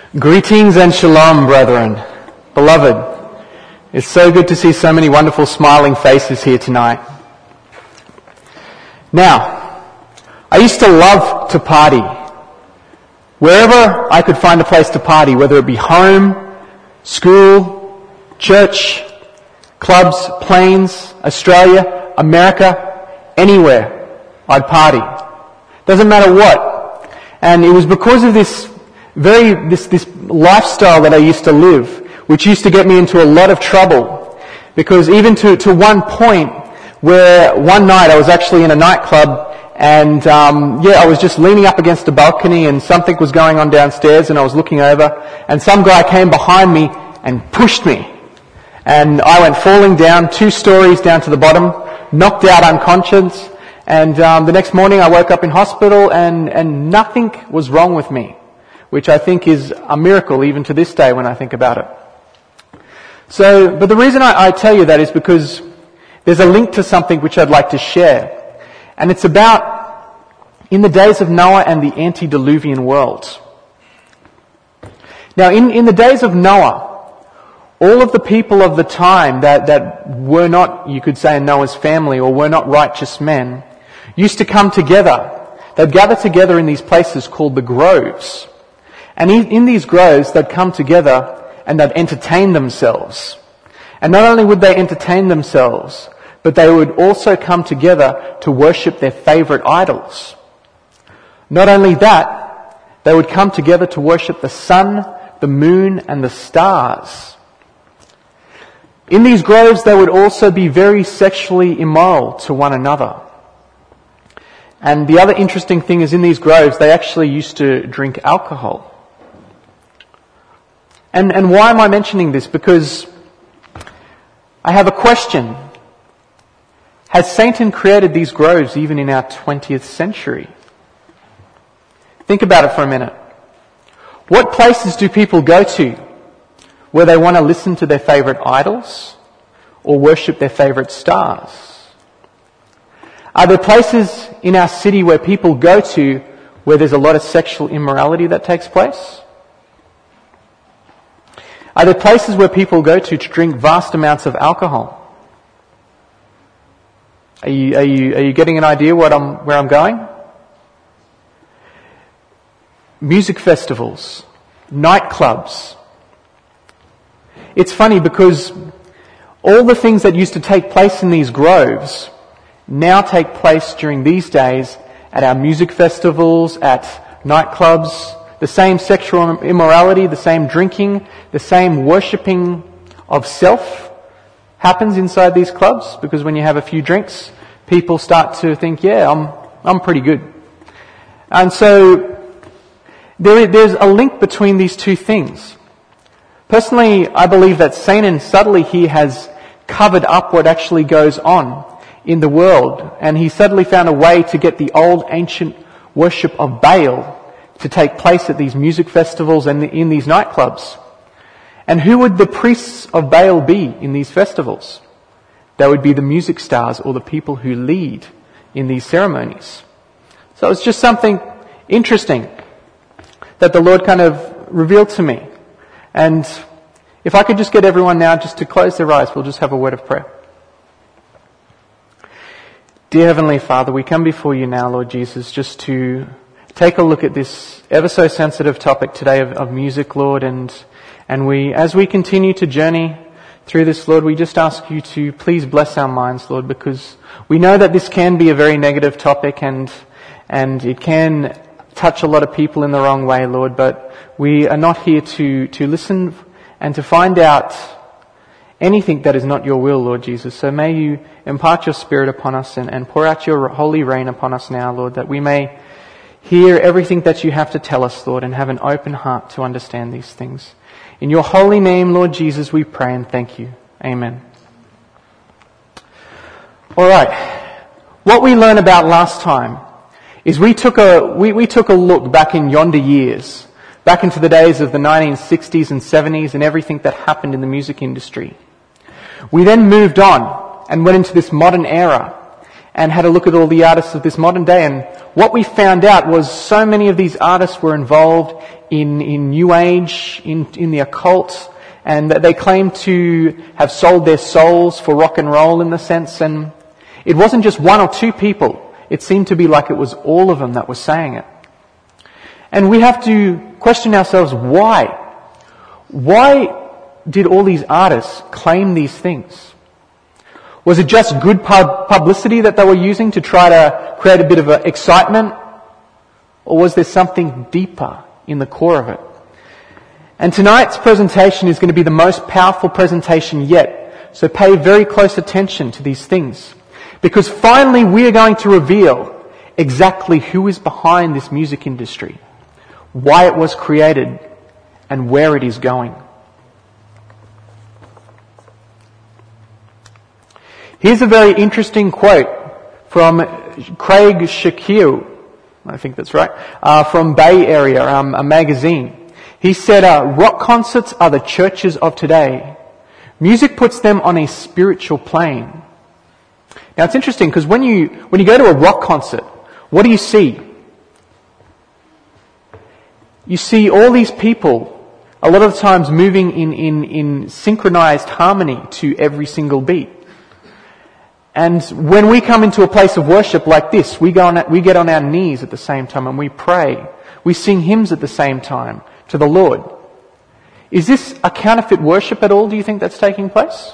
Greetings and shalom, brethren. Beloved, it's so good to see so many wonderful smiling faces here tonight. Now, I used to love to party. Wherever I could find a place to party, whether it be home, school, church, clubs, planes, Australia, America, anywhere, I'd party. Doesn't matter what. And it was because of this lifestyle that I used to live, which used to get me into a lot of trouble. Because even to one point where one night I was actually in a nightclub and I was just leaning up against a balcony and something was going on downstairs and I was looking over and some guy came behind me and pushed me. And I went falling down 2 stories down to the bottom, knocked out unconscious, and the next morning I woke up in hospital and nothing was wrong with me, which I think is a miracle even to this day when I think about it. But the reason I tell you that is because there's a link to something which I'd like to share. And it's about in the days of Noah and the antediluvian world. Now, in the days of Noah, all of the people of the time that were not, you could say, in Noah's family or were not righteous men, used to come together. They'd gather together in these places called the groves. And in these groves, they'd come together and they'd entertain themselves. And not only would they entertain themselves, but they would also come together to worship their favourite idols. Not only that, they would come together to worship the sun, the moon, and the stars. In these groves, they would also be very sexually immoral to one another. And the other interesting thing is in these groves, they actually used to drink alcohol. And why am I mentioning this? Because I have a question. Has Satan created these groves even in our 20th century? Think about it for a minute. What places do people go to where they want to listen to their favourite idols or worship their favourite stars? Are there places in our city where people go to where there's a lot of sexual immorality that takes place? Are there places where people go to drink vast amounts of alcohol? Are you getting an idea where I'm going? Music festivals, nightclubs. It's funny because all the things that used to take place in these groves now take place during these days at our music festivals, at nightclubs. The same sexual immorality, the same drinking, the same worshipping of self happens inside these clubs, because when you have a few drinks, people start to think, I'm pretty good. And so there's a link between these two things. Personally, I believe that Satan subtly here has covered up what actually goes on in the world, and he subtly found a way to get the old ancient worship of Baal to take place at these music festivals and in these nightclubs. And who would the priests of Baal be in these festivals? They would be the music stars or the people who lead in these ceremonies. So it's just something interesting that the Lord kind of revealed to me. And if I could just get everyone now just to close their eyes, we'll just have a word of prayer. Dear Heavenly Father, we come before you now, Lord Jesus, just to take a look at this ever so sensitive topic today of music, Lord, and we, as we continue to journey through this, Lord, we just ask you to please bless our minds, Lord, because we know that this can be a very negative topic and it can touch a lot of people in the wrong way, Lord, but we are not here to listen and to find out anything that is not your will, Lord Jesus. So may you impart your Spirit upon us and pour out your holy rain upon us now, Lord, that we may hear everything that you have to tell us, Lord, and have an open heart to understand these things. In your holy name, Lord Jesus, we pray and thank you. Amen. All right. What we learned about last time is we took a look back in yonder years, back into the days of the 1960s and 70s and everything that happened in the music industry. We then moved on and went into this modern era and had a look at all the artists of this modern day, and what we found out was so many of these artists were involved in New Age, in the occult, and they claim to have sold their souls for rock and roll in the sense, and it wasn't just one or two people. It seemed to be like it was all of them that were saying it. And we have to question ourselves, why? Why did all these artists claim these things? Was it just good publicity that they were using to try to create a bit of excitement? Or was there something deeper in the core of it? And tonight's presentation is going to be the most powerful presentation yet. So pay very close attention to these things. Because finally we are going to reveal exactly who is behind this music industry, why it was created, and where it is going. Here's a very interesting quote from Craig Shakir, I think that's right, from Bay Area, a magazine. He said, rock concerts are the churches of today. Music puts them on a spiritual plane. Now it's interesting because when you go to a rock concert, what do you see? You see all these people, a lot of the times moving in synchronized harmony to every single beat. And when we come into a place of worship like this, we get on our knees at the same time and we pray. We sing hymns at the same time to the Lord. Is this a counterfeit worship at all, do you think, that's taking place?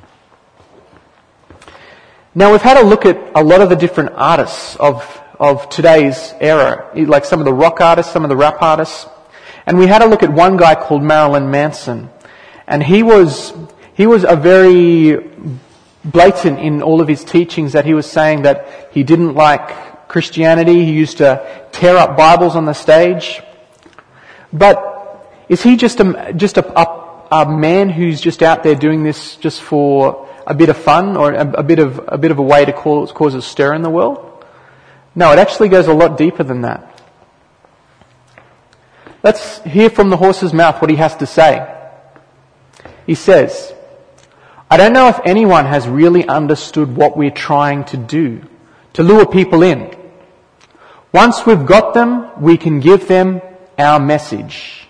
Now we've had a look at a lot of the different artists of today's era, like some of the rock artists, some of the rap artists. And we had a look at one guy called Marilyn Manson. And he was a very blatant in all of his teachings, that he was saying that he didn't like Christianity. He used to tear up Bibles on the stage. But is he just a man who's just out there doing this just for a bit of fun, or a bit of a way to cause a stir in the world? No, it actually goes a lot deeper than that. Let's hear from the horse's mouth what he has to say. He says, I don't know if anyone has really understood what we're trying to do, to lure people in. Once we've got them, we can give them our message.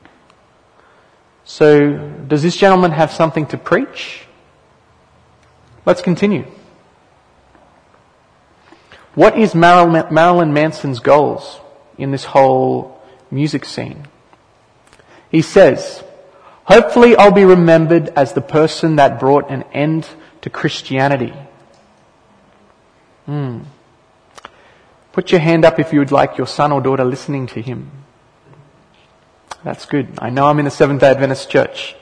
So, does this gentleman have something to preach? Let's continue. What is Marilyn Manson's goals in this whole music scene? He says, hopefully I'll be remembered as the person that brought an end to Christianity. Put your hand up if you would like your son or daughter listening to him. That's good. I know I'm in the Seventh-day Adventist church.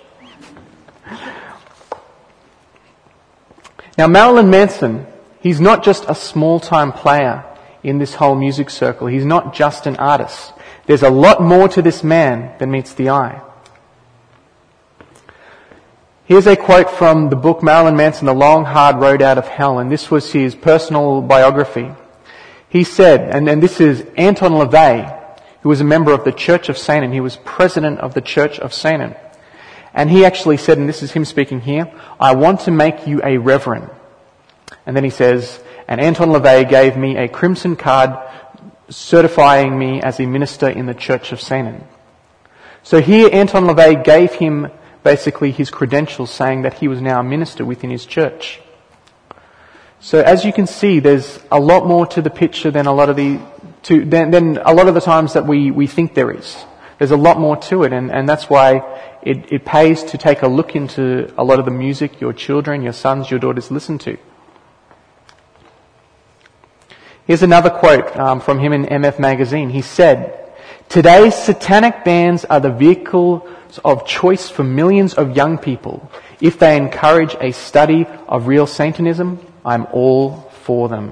Now Marilyn Manson, he's not just a small-time player in this whole music circle. He's not just an artist. There's a lot more to this man than meets the eye. Here's a quote from the book Marilyn Manson, The Long Hard Road Out of Hell, and this was his personal biography. He said, and this is Anton LaVey, who was a member of the Church of Satan. He was president of the Church of Satan. And he actually said, and this is him speaking here, I want to make you a reverend. And then he says, and Anton LaVey gave me a crimson card certifying me as a minister in the Church of Satan. So here Anton LaVey gave him basically his credentials, saying that he was now a minister within his church. So as you can see, there's a lot more to the picture than a lot of the times that we think there is. There's a lot more to it, and that's why it pays to take a look into a lot of the music your children, your sons, your daughters listen to. Here's another quote from him in MF Magazine. He said, today's satanic bands are the vehicles of choice for millions of young people. If they encourage a study of real Satanism, I'm all for them.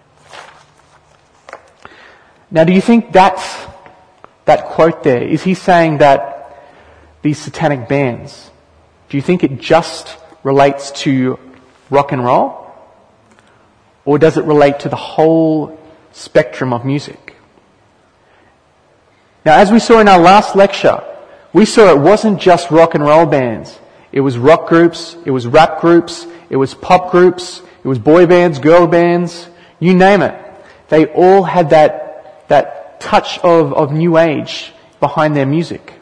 Now, do you think that quote there, is he saying that these satanic bands, do you think it just relates to rock and roll? Or does it relate to the whole spectrum of music? Now, as we saw in our last lecture, we saw it wasn't just rock and roll bands. It was rock groups, it was rap groups, it was pop groups, it was boy bands, girl bands, you name it. They all had that touch of new age behind their music.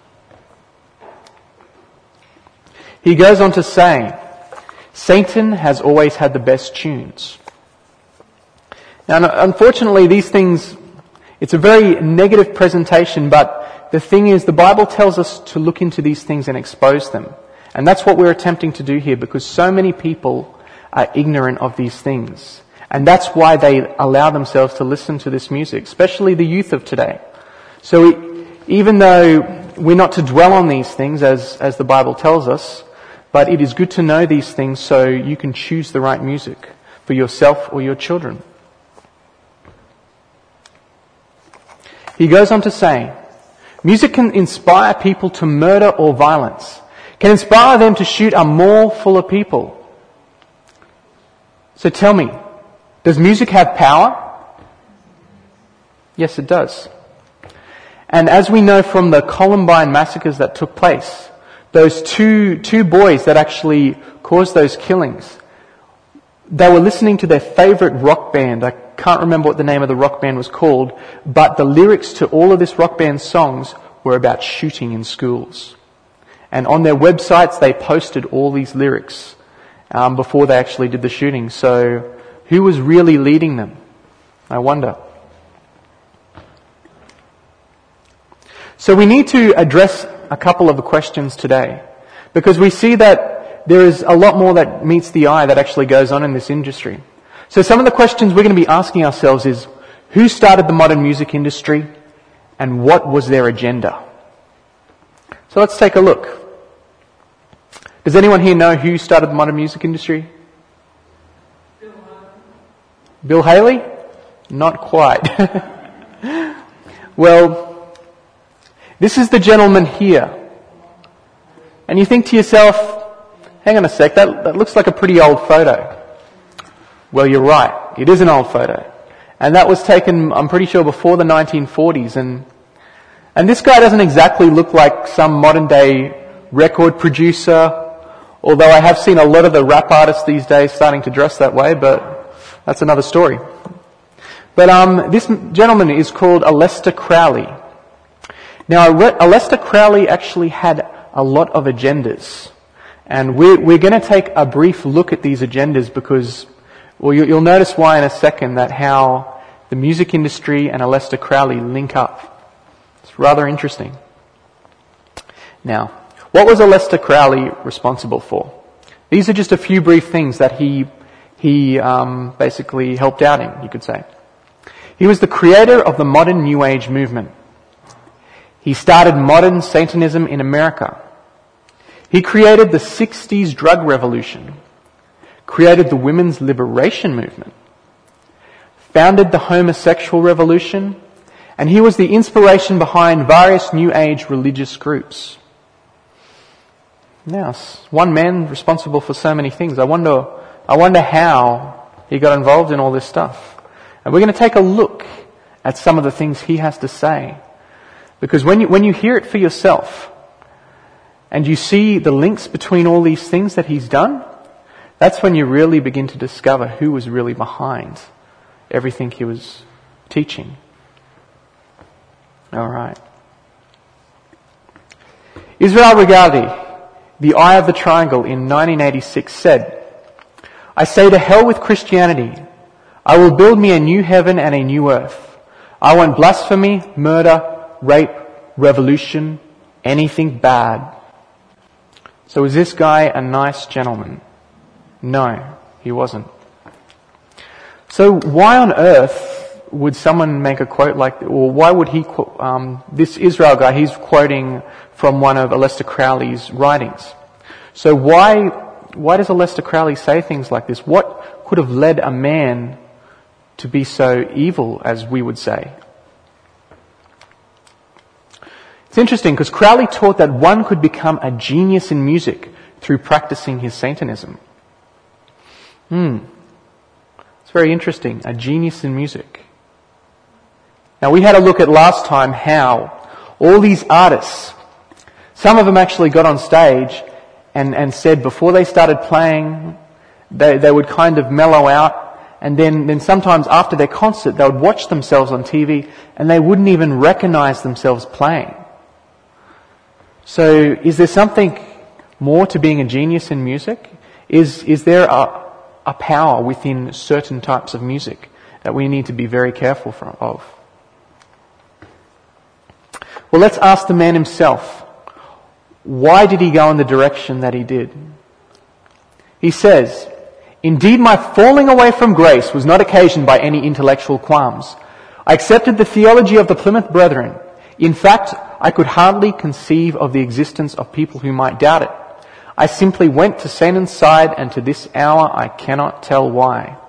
He goes on to say, Satan has always had the best tunes. Now, unfortunately, these things, it's a very negative presentation, but the thing is, the Bible tells us to look into these things and expose them. And that's what we're attempting to do here, because so many people are ignorant of these things. And that's why they allow themselves to listen to this music, especially the youth of today. So even though we're not to dwell on these things, as the Bible tells us, but it is good to know these things so you can choose the right music for yourself or your children. He goes on to say, music can inspire people to murder or violence, can inspire them to shoot a mall full of people. So tell me, does music have power? Yes, it does. And as we know from the Columbine massacres that took place, those two boys that actually caused those killings, they were listening to their favourite rock band. I can't remember what the name of the rock band was called, but the lyrics to all of this rock band's songs were about shooting in schools. And on their websites they posted all these lyrics before they actually did the shooting. So who was really leading them? I wonder. So we need to address a couple of the questions today, because we see that there is a lot more that meets the eye that actually goes on in this industry. So some of the questions we're going to be asking ourselves is, who started the modern music industry and what was their agenda? So let's take a look. Does anyone here know who started the modern music industry? Bill Haley? Not quite. Well, this is the gentleman here. And you think to yourself, hang on a sec, that looks like a pretty old photo. Well, you're right. It is an old photo. And that was taken, I'm pretty sure, before the 1940s. And this guy doesn't exactly look like some modern day record producer, although I have seen a lot of the rap artists these days starting to dress that way, but that's another story. But this gentleman is called Aleister Crowley. Now, Aleister Crowley actually had a lot of agendas. And we're going to take a brief look at these agendas because, well, you'll notice why in a second, that how the music industry and Aleister Crowley link up. It's rather interesting. Now, what was Aleister Crowley responsible for? These are just a few brief things that he basically helped out in, you could say. He was the creator of the modern New Age movement. He started modern Satanism in America. He created the 60s drug revolution, created the women's liberation movement, founded the homosexual revolution, and he was the inspiration behind various New Age religious groups. Now, one man responsible for so many things. I wonder how he got involved in all this stuff. And we're going to take a look at some of the things he has to say. Because when you hear it for yourself, and you see the links between all these things that he's done, that's when you really begin to discover who was really behind everything he was teaching. All right. Israel Regardie, the Eye of the Triangle, in 1986 said, "I say to hell with Christianity. I will build me a new heaven and a new earth. I want blasphemy, murder, rape, revolution, anything bad." So is this guy a nice gentleman? No, he wasn't. So why on earth would someone make a quote like, or why would he quote, this Israel guy, he's quoting from one of Aleister Crowley's writings. So why does Aleister Crowley say things like this? What could have led a man to be so evil, as we would say? It's interesting because Crowley taught that one could become a genius in music through practicing his Satanism. It's very interesting, a genius in music. Now, we had a look at last time how all these artists, some of them actually got on stage and said before they started playing, they would kind of mellow out and then sometimes after their concert they would watch themselves on TV and they wouldn't even recognize themselves playing. So is there something more to being a genius in music? Is there a power within certain types of music that we need to be very careful of? Well, let's ask the man himself. Why did he go in the direction that he did? He says, "Indeed, my falling away from grace was not occasioned by any intellectual qualms. I accepted the theology of the Plymouth Brethren. In fact, I could hardly conceive of the existence of people who might doubt it. I simply went to Satan's side, and to this hour I cannot tell why."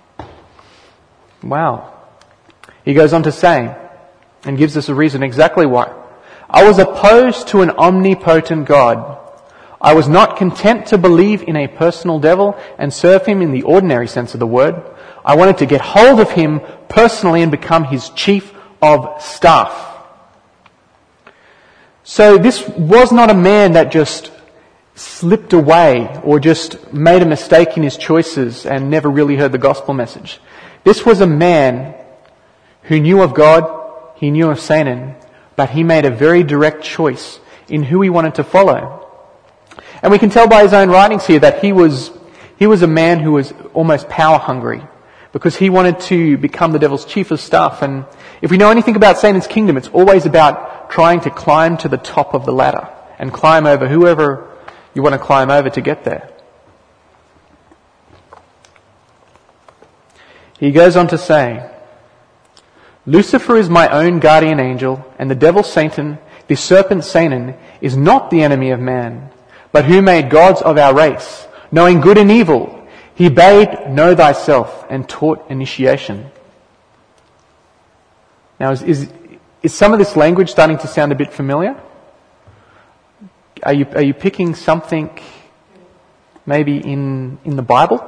Wow. He goes on to say, and gives us a reason exactly why. "I was opposed to an omnipotent God. I was not content to believe in a personal devil and serve him in the ordinary sense of the word. I wanted to get hold of him personally and become his chief of staff." So this was not a man that just slipped away or just made a mistake in his choices and never really heard the gospel message. This was a man who knew of God, he knew of Satan, but he made a very direct choice in who he wanted to follow. And we can tell by his own writings here that he was a man who was almost power hungry because he wanted to become the devil's chief of staff. And if we know anything about Satan's kingdom, it's always about trying to climb to the top of the ladder and climb over whoever you want to climb over to get there. He goes on to say, "Lucifer is my own guardian angel, and the devil Satan, the serpent Satan, is not the enemy of man, but who made gods of our race, knowing good and evil. He bade know thyself and taught initiation." Now, is some of this language starting to sound a bit familiar? Are you picking something maybe in the Bible?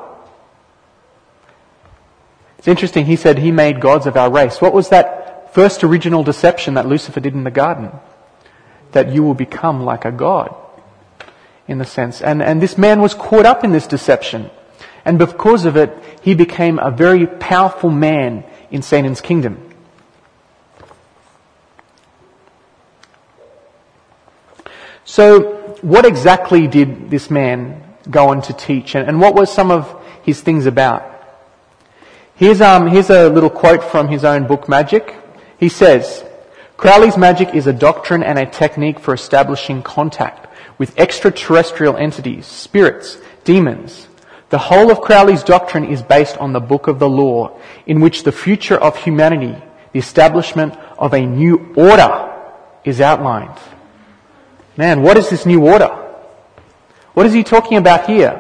It's interesting, he said he made gods of our race. What was that first original deception that Lucifer did in the garden? That you will become like a god, in the sense. And this man was caught up in this deception. And because of it, he became a very powerful man in Satan's kingdom. So, what exactly did this man go on to teach? And what were some of his things about? Here's a little quote from his own book, Magic. He says, "Crowley's magic is a doctrine and a technique for establishing contact with extraterrestrial entities, spirits, demons. The whole of Crowley's doctrine is based on the Book of the Law, in which the future of humanity, the establishment of a new order, is outlined." Man, what is this new order? What is he talking about here?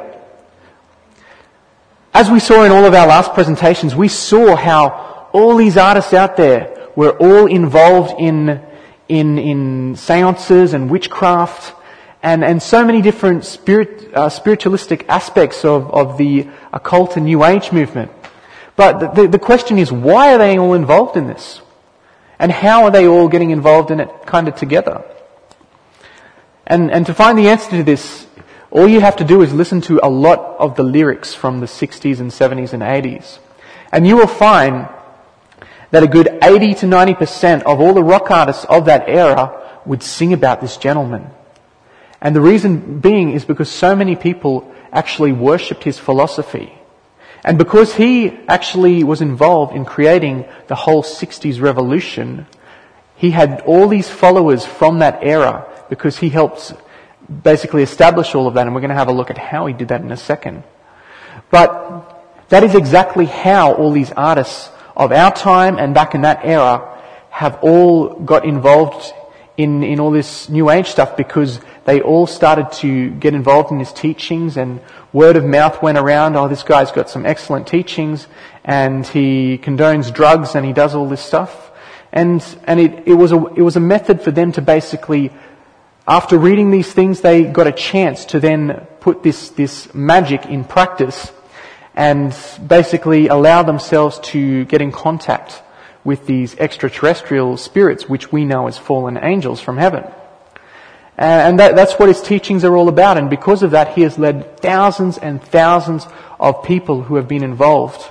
As we saw in all of our last presentations, we saw how all these artists out there were all involved in seances and witchcraft and so many different spiritualistic aspects of the occult and New Age movement. But the question is, why are they all involved in this? And how are they all getting involved in it kind of together? And to find the answer to this, all you have to do is listen to a lot of the lyrics from the 60s and 70s and 80s. And you will find that a good 80 to 90% of all the rock artists of that era would sing about this gentleman. And the reason being is because so many people actually worshipped his philosophy. And because he actually was involved in creating the whole 60s revolution, he had all these followers from that era because he helped basically establish all of that, and we're going to have a look at how he did that in a second. But that is exactly how all these artists of our time and back in that era have all got involved in all this New Age stuff, because they all started to get involved in his teachings, and word of mouth went around, oh, this guy's got some excellent teachings, and he condones drugs, and he does all this stuff. And it was a method for them to basically, after reading these things, they got a chance to then put this magic in practice and basically allow themselves to get in contact with these extraterrestrial spirits, which we know as fallen angels from heaven. And that's what his teachings are all about. And because of that, he has led thousands and thousands of people who have been involved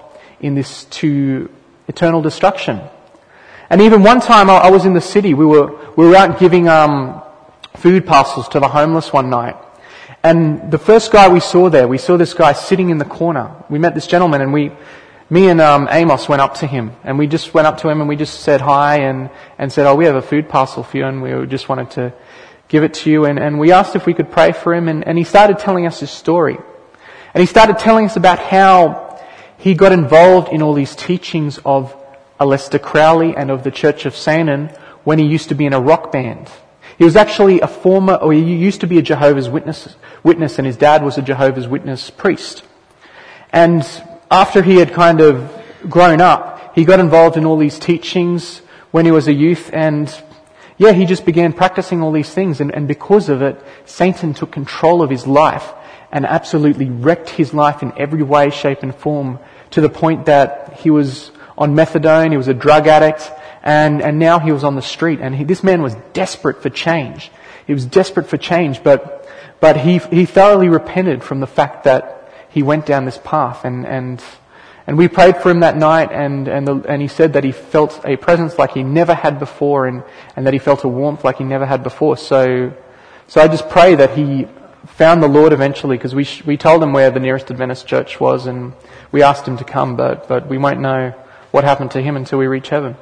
in this to eternal destruction. And even one time I was in the city, we were out giving food parcels to the homeless one night. And the first guy we saw this guy sitting in the corner. We met this gentleman, and me and Amos went up to him, and we just went up to him and we just said hi and said, we have a food parcel for you, and we just wanted to give it to you. And we asked if we could pray for him, and he started telling us his story. And he started telling us about how he got involved in all these teachings of Aleister Crowley and of the Church of Satan when he used to be in a rock band. He was actually he used to be a Jehovah's Witness, and his dad was a Jehovah's Witness priest. And after he had kind of grown up, he got involved in all these teachings when he was a youth, and he just began practicing all these things, and because of it, Satan took control of his life and absolutely wrecked his life in every way, shape and form, to the point that he was on methadone, he was a drug addict, and now he was on the street. And this man was desperate for change. He was desperate for change, but he thoroughly repented from the fact that he went down this path. And we prayed for him that night, and he said that he felt a presence like he never had before, and that he felt a warmth like he never had before. So I just pray that he found the Lord eventually, because we told him where the nearest Adventist church was, and we asked him to come, but we won't know what happened to him until we reach heaven.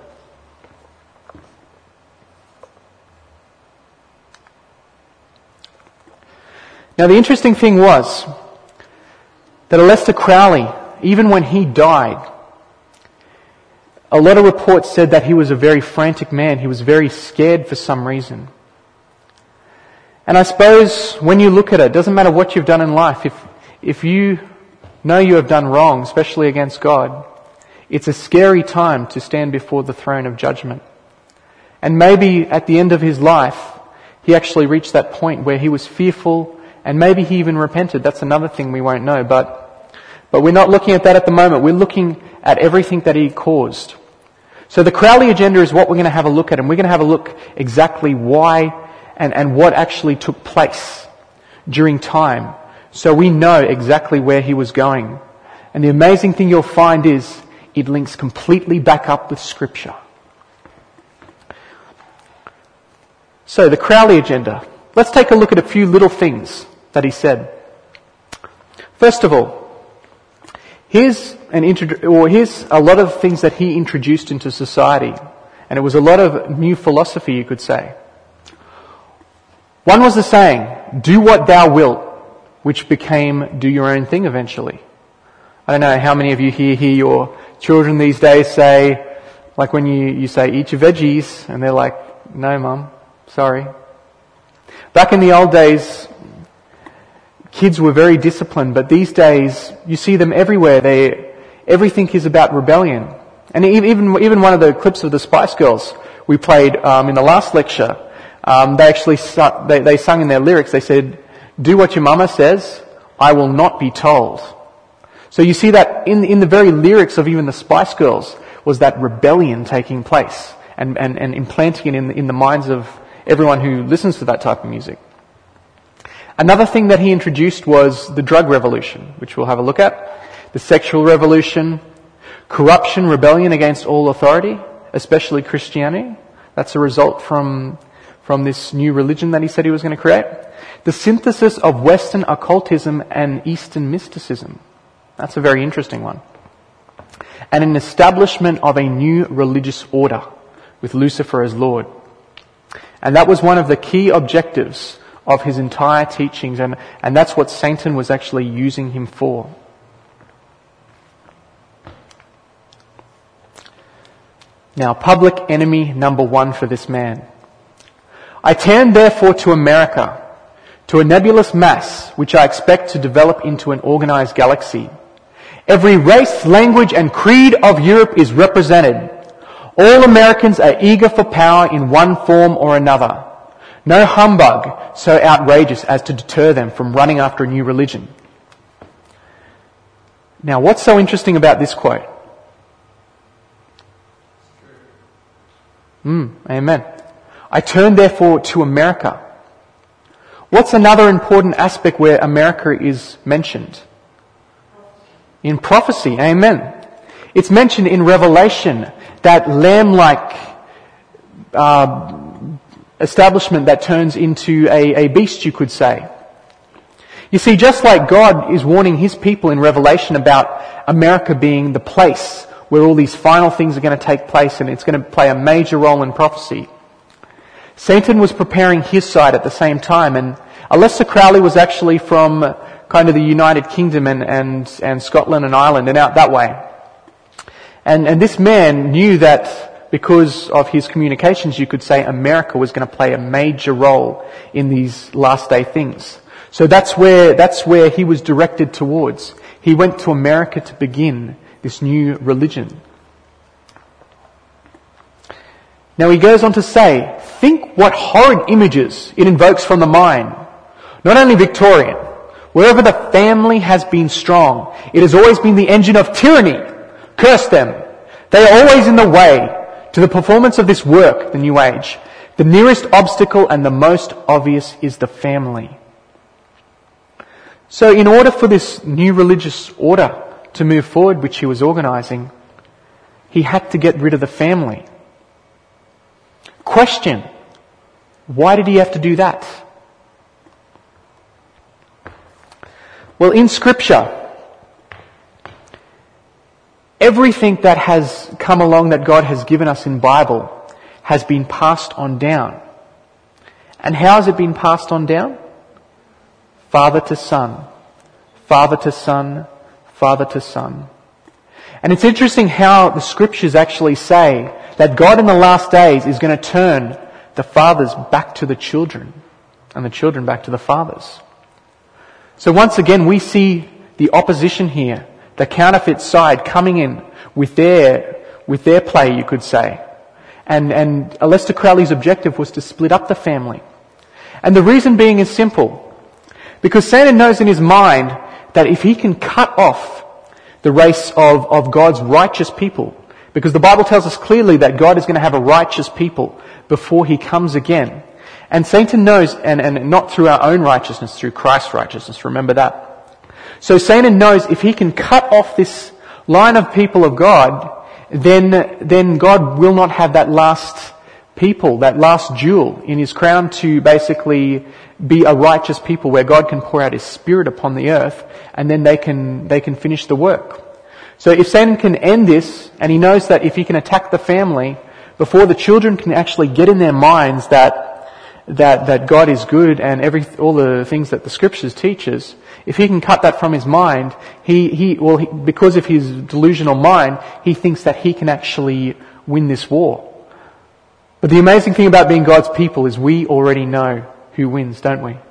Now the interesting thing was that Aleister Crowley, even when he died, a lot of reports said that he was a very frantic man. He was very scared for some reason. And I suppose when you look at it doesn't matter what you've done in life. If you know you have done wrong, especially against God, it's a scary time to stand before the throne of judgment. And maybe at the end of his life, he actually reached that point where he was fearful, and maybe he even repented. That's another thing we won't know. But we're not looking at that at the moment. We're looking at everything that he caused. So the Crowley agenda is what we're going to have a look at, and we're going to have a look exactly why and what actually took place during time, so we know exactly where he was going. And the amazing thing you'll find is it links completely back up with Scripture. So the Crowley agenda. Let's take a look at a few little things that he said. First of all, here's a lot of things that he introduced into society, and it was a lot of new philosophy, you could say. One was the saying, "Do what thou wilt," which became "do your own thing" eventually. I don't know how many of you hear your children these days say, like when you say, "Eat your veggies," and they're like, "No, Mum, sorry." Back in the old days, kids were very disciplined, but these days you see them everywhere. Everything is about rebellion. And even one of the clips of the Spice Girls we played in the last lecture, they actually they sung in their lyrics. They said, "Do what your mama says, I will not be told." So you see that in the very lyrics of even the Spice Girls was that rebellion taking place and implanting it in the minds of everyone who listens to that type of music. Another thing that he introduced was the drug revolution, which we'll have a look at, the sexual revolution, corruption, rebellion against all authority, especially Christianity. That's a result from this new religion that he said he was going to create. The synthesis of Western occultism and Eastern mysticism. That's a very interesting one. And an establishment of a new religious order with Lucifer as Lord. And that was one of the key objectives of his entire teachings, and that's what Satan was actually using him for. Now, public enemy number one for this man. "I turn therefore to America, to a nebulous mass which I expect to develop into an organized galaxy. Every race, language and creed of Europe is represented. All Americans are eager for power in one form or another. No humbug so outrageous as to deter them from running after a new religion." Now, what's so interesting about this quote? Amen. "I turn therefore to America." What's another important aspect where America is mentioned? In prophecy. Amen. It's mentioned in Revelation, that lamb-like establishment that turns into a beast, you could say. You see, just like God is warning his people in Revelation about America being the place where all these final things are going to take place and it's going to play a major role in prophecy, Satan was preparing his side at the same time. And Aleister Crowley was actually from kind of the United Kingdom and Scotland and Ireland and out that way. And this man knew that because of his communications, you could say America was going to play a major role in these last day things. So that's where he was directed towards. He went to America to begin this new religion. Now he goes on to say, think what horrid images it invokes from the mind. Not only Victorian, wherever the family has been strong, it has always been the engine of tyranny. Curse them. They are always in the way to the performance of this work, the New Age. The nearest obstacle and the most obvious is the family. So in order for this new religious order to move forward, which he was organising, he had to get rid of the family. Question: why did he have to do that? Well, in Scripture, everything that has come along that God has given us in Bible has been passed on down. And how has it been passed on down? Father to son, father to son, father to son. And it's interesting how the Scriptures actually say that God in the last days is going to turn the fathers back to the children and the children back to the fathers. So once again we see the opposition here, the counterfeit side coming in with their play, you could say. And Aleister Crowley's objective was to split up the family. And the reason being is simple. Because Satan knows in his mind that if he can cut off the race of God's righteous people, because the Bible tells us clearly that God is going to have a righteous people before he comes again. And Satan knows, and not through our own righteousness, through Christ's righteousness, remember that. So Satan knows if he can cut off this line of people of God, then God will not have that last people, that last jewel in his crown to basically be a righteous people where God can pour out his Spirit upon the earth and then they can finish the work. So if Satan can end this, and he knows that if he can attack the family before the children can actually get in their minds that God is good and all the things that the Scriptures teaches, if he can cut that from his mind, because of his delusional mind, he thinks that he can actually win this war. But the amazing thing about being God's people is we already know who wins, don't we?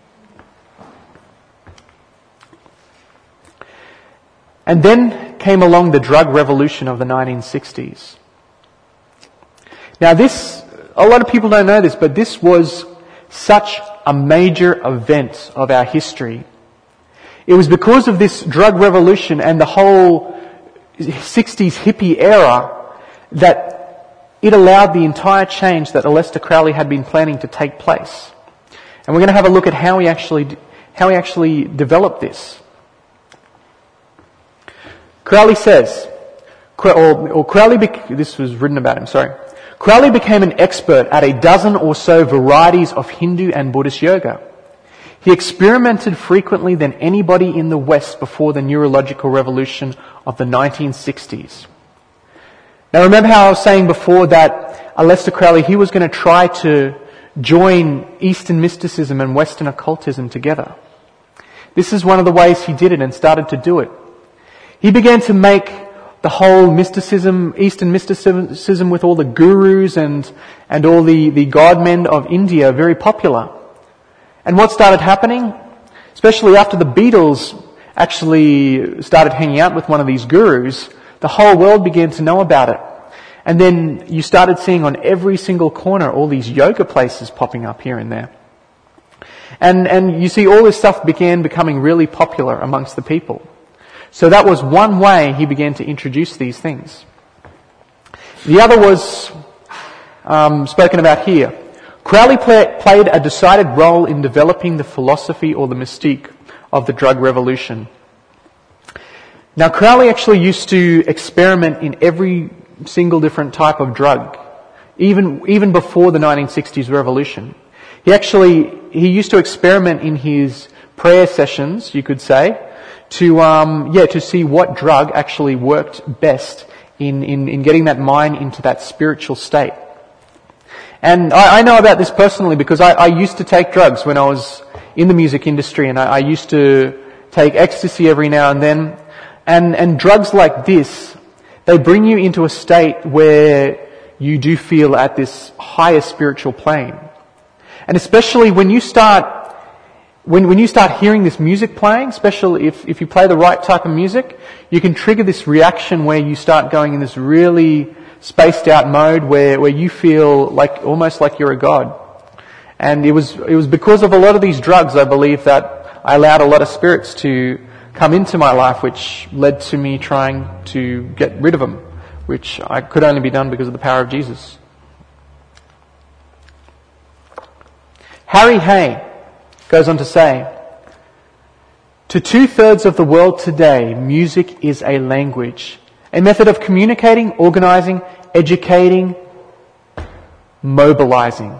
And then came along the drug revolution of the 1960s. Now a lot of people don't know this, but this was such a major event of our history. It was because of this drug revolution and the whole 60s hippie era that it allowed the entire change that Aleister Crowley had been planning to take place. And we're going to have a look at how he actually developed this. Crowley says, this was written about him, sorry. Crowley became an expert at a dozen or so varieties of Hindu and Buddhist yoga. He experimented frequently than anybody in the West before the neurological revolution of the 1960s. Now remember how I was saying before that Aleister Crowley, he was going to try to join Eastern mysticism and Western occultism together. This is one of the ways he did it and started to do it. He began to make the whole mysticism, Eastern mysticism with all the gurus and all the godmen of India very popular. And what started happening? Especially after the Beatles actually started hanging out with one of these gurus, the whole world began to know about it. And then you started seeing on every single corner all these yoga places popping up here and there. And you see all this stuff began becoming really popular amongst the people. So that was one way he began to introduce these things. The other was spoken about here. Crowley played a decided role in developing the philosophy or the mystique of the drug revolution. Now, Crowley actually used to experiment in every single different type of drug, even before the 1960s revolution. He used to experiment in his prayer sessions, you could say, to see what drug actually worked best in getting that mind into that spiritual state. And I know about this personally because I used to take drugs when I was in the music industry, and I used to take ecstasy every now and then. And drugs like this, they bring you into a state where you do feel at this higher spiritual plane. And especially when you start hearing this music playing, especially if you play the right type of music, you can trigger this reaction where you start going in this really spaced out mode where you feel like almost like you're a god. And it was because of a lot of these drugs, I believe, that I allowed a lot of spirits to come into my life, which led to me trying to get rid of them, which I could only be done because of the power of Jesus. Harry Hay goes on to say, "To 2/3 of the world today, music is a language, a method of communicating, organizing, educating, mobilizing."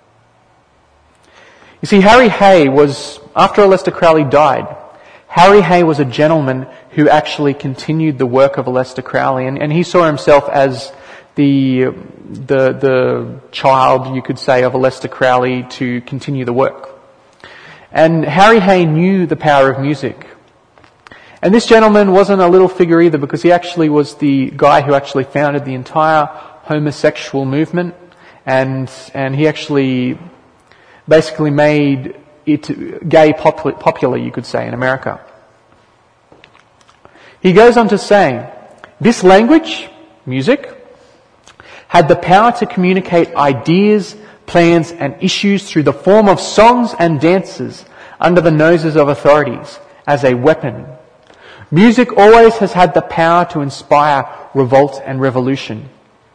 You see, Harry Hay was, after Aleister Crowley died, Harry Hay was a gentleman who actually continued the work of Aleister Crowley, and he saw himself as the child, you could say, of Aleister Crowley to continue the work. And Harry Hay knew the power of music. And this gentleman wasn't a little figure either, because he actually was the guy who actually founded the entire homosexual movement, and he actually basically made it gay popular, you could say, in America. He goes on to say, "This language, music, had the power to communicate ideas, plans and issues through the form of songs and dances under the noses of authorities as a weapon. Music always has had the power to inspire revolt and revolution."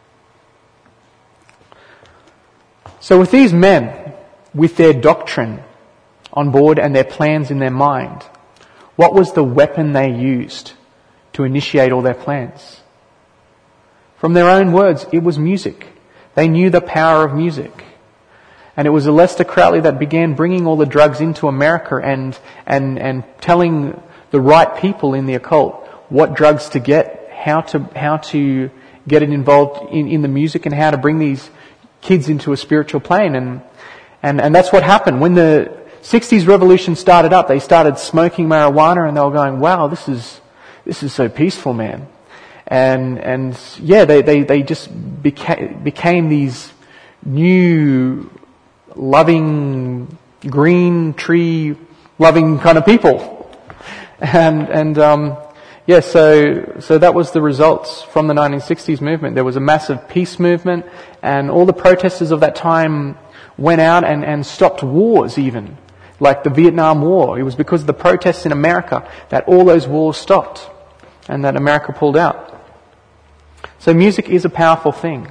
So with these men, with their doctrine on board and their plans in their mind, what was the weapon they used to initiate all their plans? From their own words, it was music. They knew the power of music. And it was Aleister Crowley that began bringing all the drugs into America and telling the right people in the occult what drugs to get, how to get it involved in the music, and how to bring these kids into a spiritual plane. And that's what happened. When the 60s revolution started up, they started smoking marijuana, and they were going, "Wow, this is so peaceful, man." And yeah, they just became these new loving, green tree loving kind of people. Yeah, so that was the results from the 1960s movement. There was a massive peace movement, and all the protesters of that time went out and stopped wars even, like the Vietnam War. It was because of the protests in America that all those wars stopped and that America pulled out. So music is a powerful thing.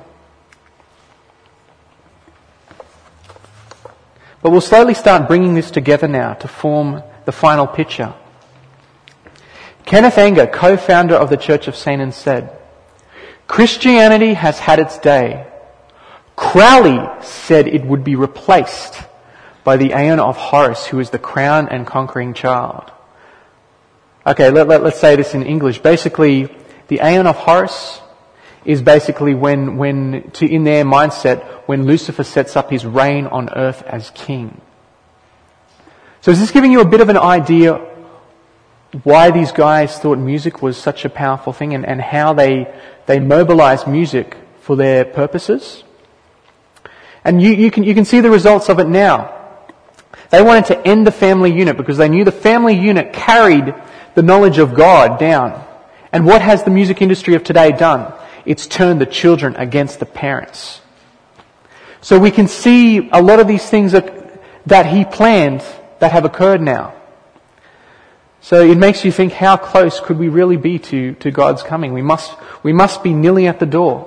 But we'll slowly start bringing this together now to form the final picture. Kenneth Anger, co-founder of the Church of Satan, said, "Christianity has had its day. Crowley said it would be replaced by the Aeon of Horus, who is the crown and conquering child." Okay, let's say this in English. Basically, the Aeon of Horus is basically in their mindset, when Lucifer sets up his reign on earth as king. So is this giving you a bit of an idea why these guys thought music was such a powerful thing, and how they mobilized music for their purposes? And you can see the results of it now. They wanted to end the family unit because they knew the family unit carried the knowledge of God down. And what has the music industry of today done? It's turned the children against the parents. So we can see a lot of these things that he planned that have occurred now. So it makes you think, how close could we really be to God's coming? We must be nearly at the door.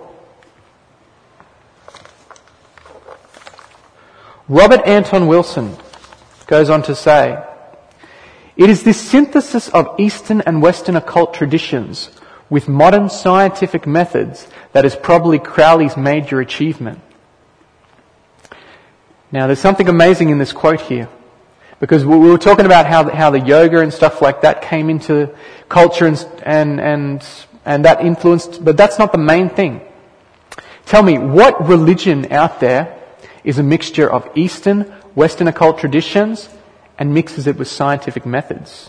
Robert Anton Wilson goes on to say, It is this synthesis of Eastern and Western occult traditions with modern scientific methods that is probably Crowley's major achievement. Now, there's something amazing in this quote here, because we were talking about how the yoga and stuff like that came into culture and that influenced, but that's not the main thing. Tell me, what religion out there is a mixture of Eastern, Western occult traditions and mixes it with scientific methods?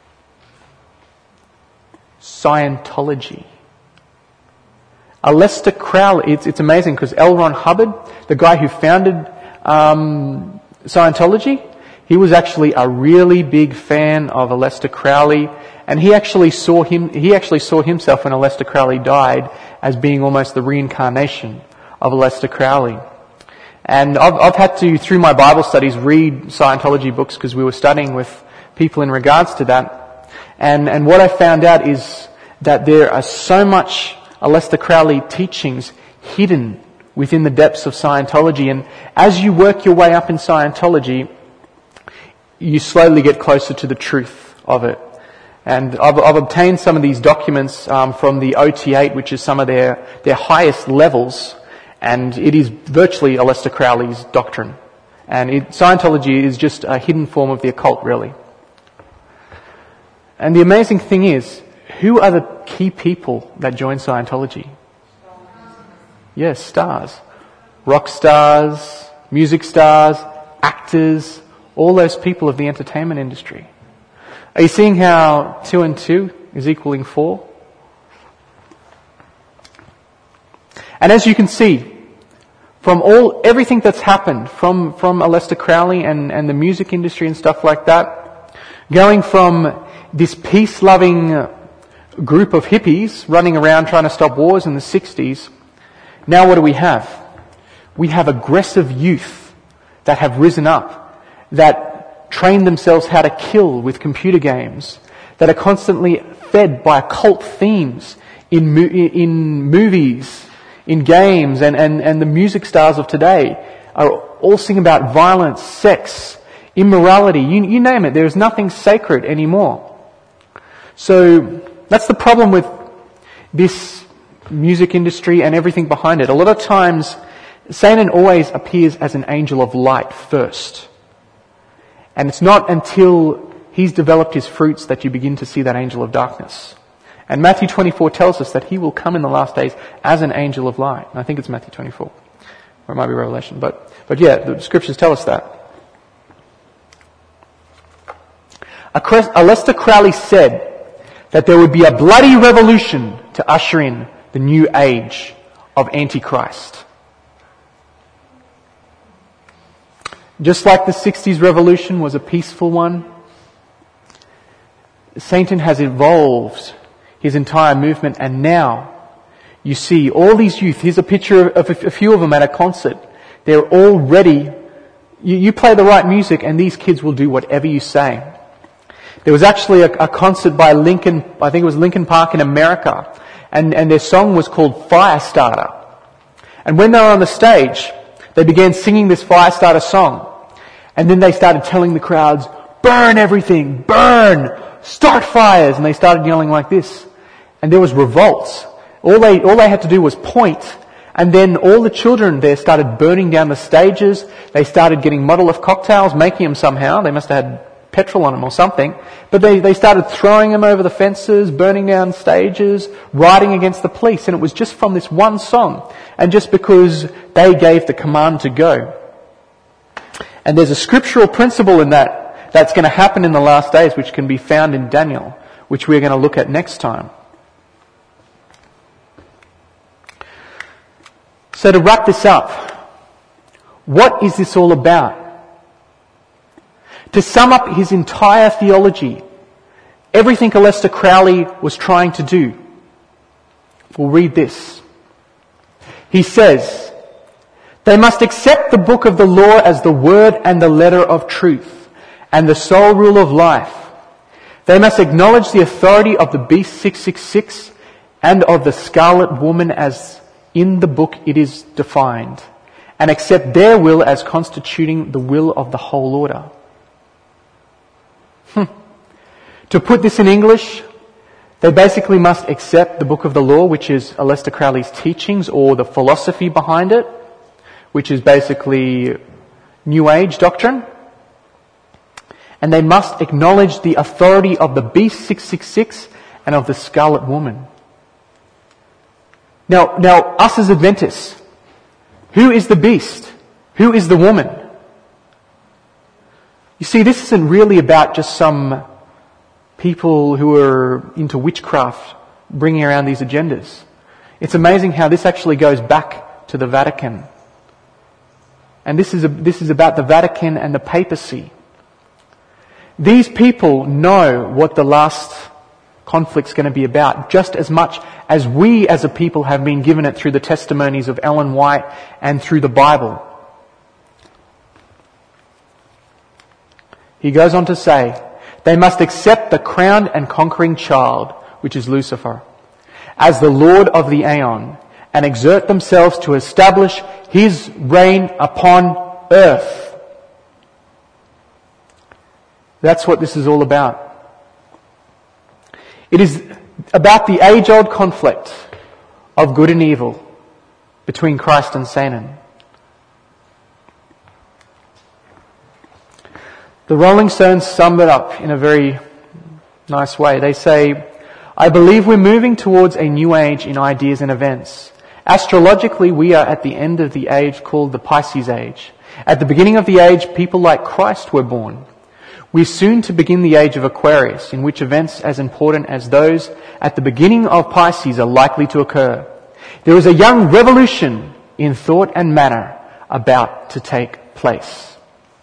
Scientology. Aleister Crowley, it's amazing because L. Ron Hubbard, the guy who founded Scientology, he was actually a really big fan of Aleister Crowley, and he actually saw himself when Aleister Crowley died as being almost the reincarnation of Aleister Crowley. And I've had to, through my Bible studies, read Scientology books because we were studying with people in regards to that. And what I found out is that there are so much Aleister Crowley teachings hidden within the depths of Scientology. And as you work your way up in Scientology, you slowly get closer to the truth of it. And I've obtained some of these documents from the OT8, which is some of their highest levels, and it is virtually Aleister Crowley's doctrine. And Scientology is just a hidden form of the occult, really. And the amazing thing is, who are the key people that join Scientology? Yes, stars. Rock stars, music stars, actors, all those people of the entertainment industry. Are you seeing how 2 and 2 is equaling 4? And as you can see, from everything that's happened from Aleister Crowley and the music industry and stuff like that, going from this peace-loving group of hippies running around trying to stop wars in the 60s, now what do we have? We have aggressive youth that have risen up, that train themselves how to kill with computer games, that are constantly fed by occult themes in movies, in games, and the music stars of today are all singing about violence, sex, immorality, you name it. There is nothing sacred anymore. So that's the problem with this music industry and everything behind it. A lot of times, Satan always appears as an angel of light first. And it's not until he's developed his fruits that you begin to see that angel of darkness. And Matthew 24 tells us that he will come in the last days as an angel of light. And I think it's Matthew 24. Or it might be Revelation. But yeah, the scriptures tell us that. Aleister Crowley said that there would be a bloody revolution to usher in the new age of Antichrist. Just like the 60s revolution was a peaceful one, Satan has evolved his entire movement, and now you see all these youth. Here's a picture of a few of them at a concert. They're all ready. You play the right music and these kids will do whatever you say. There was actually a concert by Linkin, I think it was Linkin Park in America, and their song was called Firestarter. And when they were on the stage, they began singing this Firestarter song. And then they started telling the crowds, burn everything, burn, start fires. And they started yelling like this. And there was revolts. All they had to do was point. And then all the children there started burning down the stages. They started getting Molotov cocktails, making them somehow. They must have had petrol on them or something. But they started throwing them over the fences, burning down stages, rioting against the police. And it was just from this one song. And just because they gave the command to go. And there's a scriptural principle in that's going to happen in the last days, which can be found in Daniel, which we're going to look at next time. So to wrap this up, what is this all about? To sum up his entire theology, everything Aleister Crowley was trying to do, we'll read this. He says, they must accept the book of the law as the word and the letter of truth, and the sole rule of life. They must acknowledge the authority of the Beast 666 and of the Scarlet Woman as in the book it is defined, and accept their will as constituting the will of the whole order. To put this in English, they basically must accept the Book of the Law, which is Aleister Crowley's teachings, or the philosophy behind it, which is basically New Age doctrine. And they must acknowledge the authority of the Beast 666 and of the Scarlet Woman. Now, us as Adventists, who is the beast? Who is the woman? You see, this isn't really about just some people who are into witchcraft bringing around these agendas. It's amazing how this actually goes back to the Vatican. And this is about the Vatican and the papacy. These people know what the last conflict's going to be about, just as much as we as a people have been given it through the testimonies of Ellen White and through the Bible. He goes on to say, they must accept the crowned and conquering child, which is Lucifer, as the Lord of the Aeon, and exert themselves to establish his reign upon earth. That's what this is all about. It is about the age-old conflict of good and evil between Christ and Satan. The Rolling Stones sum it up in a very nice way. They say, I believe we're moving towards a new age in ideas and events. Astrologically, we are at the end of the age called the Pisces age. At the beginning of the age, people like Christ were born. We're soon to begin the age of Aquarius, in which events as important as those at the beginning of Pisces are likely to occur. There is a young revolution in thought and manner about to take place.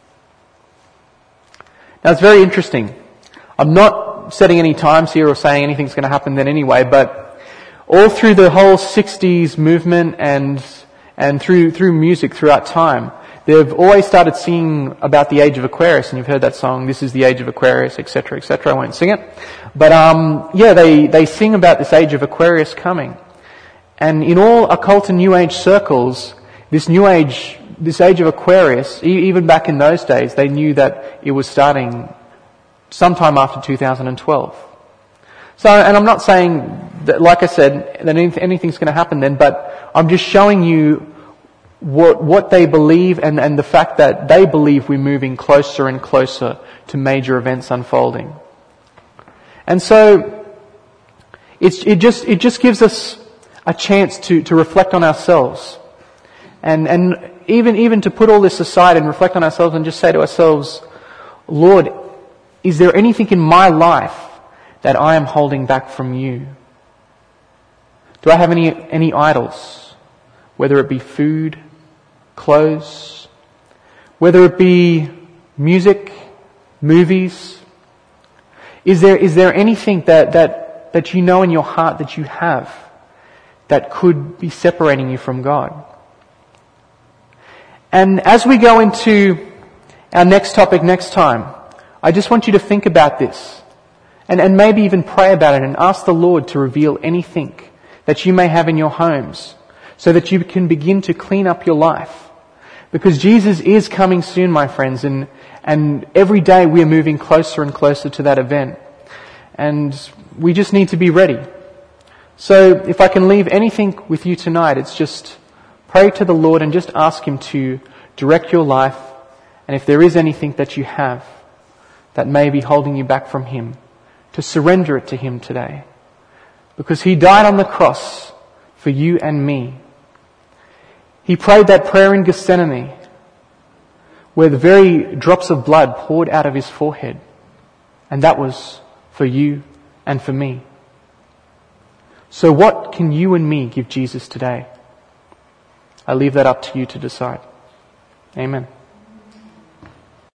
Now it's very interesting. I'm not setting any times here or saying anything's going to happen then anyway, but all through the whole 60s movement and through music throughout time, they've always started singing about the age of Aquarius, and you've heard that song, This is the Age of Aquarius, etc., etc. I won't sing it. But they sing about this age of Aquarius coming. And in all occult and New Age circles, this age of Aquarius, even back in those days, they knew that it was starting sometime after 2012. So, and I'm not saying that, like I said, that anything's going to happen then, but I'm just showing you what they believe and the fact that they believe we're moving closer and closer to major events unfolding. And so it just gives us a chance to reflect on ourselves and even to put all this aside and reflect on ourselves and just say to ourselves, Lord, is there anything in my life that I am holding back from you? Do I have any idols? Whether it be food, clothes, whether it be music, movies. Is there anything that you know in your heart that you have that could be separating you from God? And as we go into our next topic next time, I just want you to think about this and maybe even pray about it and ask the Lord to reveal anything that you may have in your homes so that you can begin to clean up your life. Because Jesus is coming soon, my friends, and every day we are moving closer and closer to that event. And we just need to be ready. So if I can leave anything with you tonight, it's just pray to the Lord and just ask Him to direct your life. And if there is anything that you have that may be holding you back from Him, to surrender it to Him today. Because He died on the cross for you and me. He prayed that prayer in Gethsemane, where the very drops of blood poured out of His forehead. And that was for you and for me. So what can you and me give Jesus today? I leave that up to you to decide. Amen.